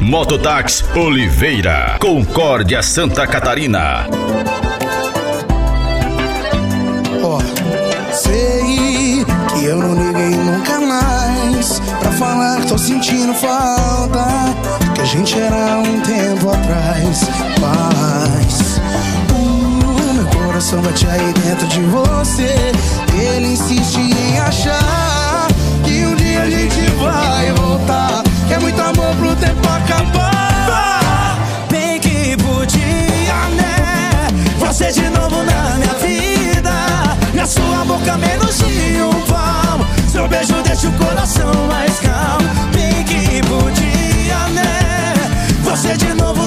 Mototáxi Oliveira, Concórdia, Santa Catarina. Sei que eu não liguei nunca mais pra falar que tô sentindo falta, que a gente era um tempo atrás. Mas meu coração bate aí dentro de você. Ele insiste em achar que um dia a gente vai voltar, que é muito amor pro tempo acabar. Bem que podia, né? Você de novo na minha vida. Na sua boca menos de um palmo, seu beijo deixa o coração mais calmo. Bem que podia, né? Você de novo